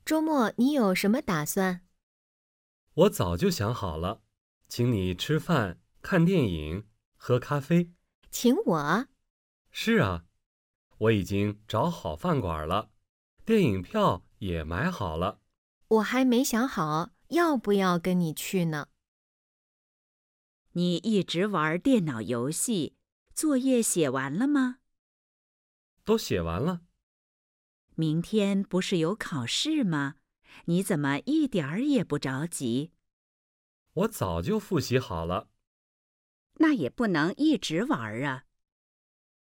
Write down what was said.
周末你有什么打算？ 我早就想好了，请你吃饭、看电影、喝咖啡。 请我？ 是啊，我已经找好饭馆了，电影票也买好了。 我还没想好要不要跟你去呢。 你一直玩电脑游戏，作业写完了吗？ 都写完了。 明天不是有考试吗？你怎么一点儿也不着急？ 我早就复习好了。 那也不能一直玩啊。